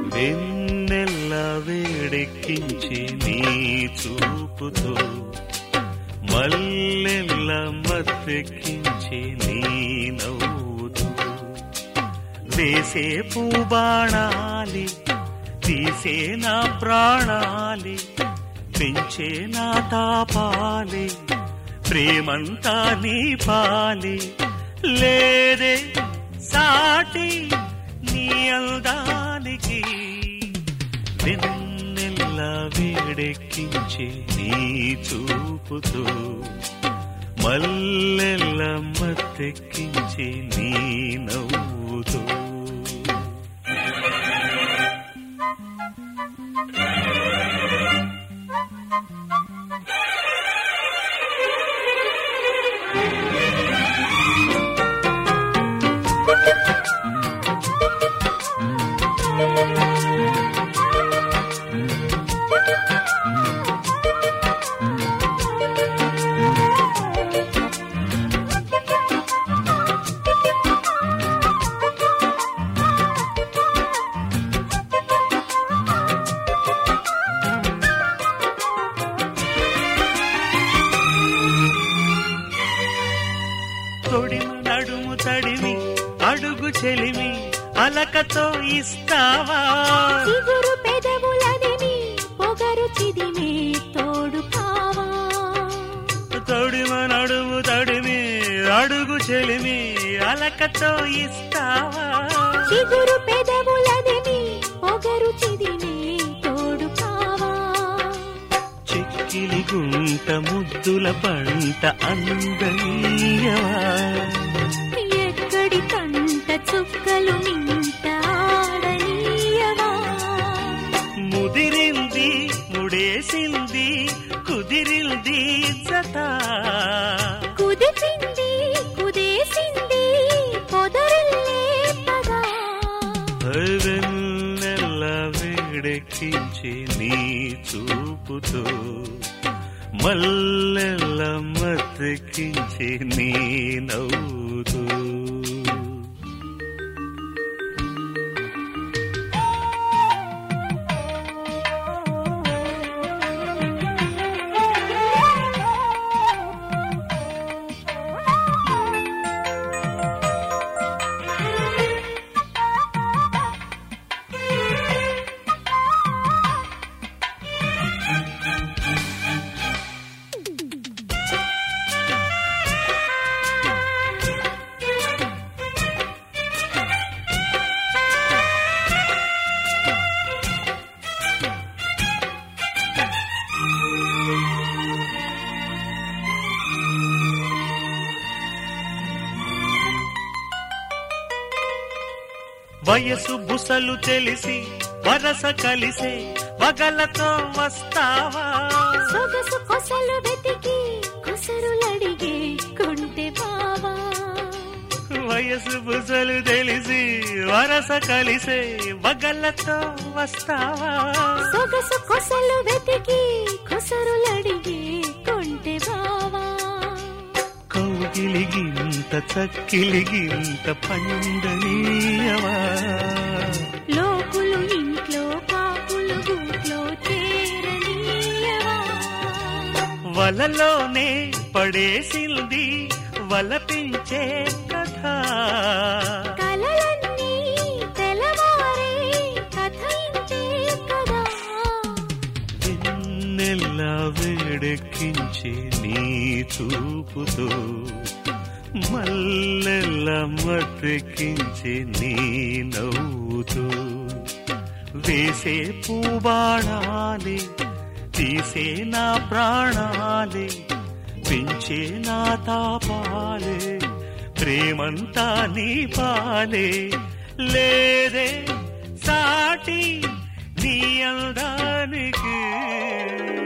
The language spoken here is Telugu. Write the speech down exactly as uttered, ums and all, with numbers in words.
వెన్నెల్ల వేడెక్కించి నీ చూపుతో మల్లెల్ల మత్తెక్కించి నీ నవ్వుతో వేసే పూబాణాలి తీసే నా ప్రాణాలి పెంచే నా తాపాలి ప్రేమంతా నీ పాలి లేదే సాటి నీ అందానికి వెన్నెల్ల వేడెక్కించి నీ చూపుతో మల్లెల్ల మత్తెక్కించి నీ నవ్వుతో తొడిమ నడుము తడిమి అడుగు చెలిమి అలకతో ఇస్తావా చిగురు పెదవులదిమి పొగరు చిదిమి తోడు కావా తొడిమ నడుము తడిమి అడుగు చెలిమి అలకతో ఇస్తావా చిగురు పెదవులదిమి పొగరు చిదిమి తోడు కావా చెక్కిలి గుంట ముద్దుల పంట అందనీయవా ఎక్కడి కంట చుక్కలు నింట ఆడనీయవా ముదిరింది ముడేసింది కుదిరింది జత కుదిపింది కుదేసింది పొదరిల్లే పదా వెన్నెల్ల వేడెక్కించి నీ చూపుతో మల్లెల్ల మత్తెక్కించి నీ నవ్వుతో వయసు బుసలు తెలిసి వరస కలిసే వగలతో వస్తావా సొగసు కొసలు వెతికి కొసరులడిగే కొంటె బావా వయసు బుసలు తెలిసి వరస కలిసే వగలతో వస్తావా సొగసు కొసలు వెతికి కొసరులడిగే కొంటె బావా కౌగిలిగింత చక్కిలిగింత పండనీయవా లోకులు ఇంట్లో కాకులు గూట్లో చేరనీయవా వలలోనే పడేసింది వలపించే కథ కలలన్నీ తెలవారే కథయించే కదా వెన్నెల్ల వేడెక్కించి నీ చూపుతో మల్లెల్ల మత్తెక్కించి నీ నవ్వుతో వేసే పూబాణాలి తీసే నా ప్రాణాలి పెంచే నా తాపాలే ప్రేమంతా నీ పాలే లేదే సాటి నీ అందానికి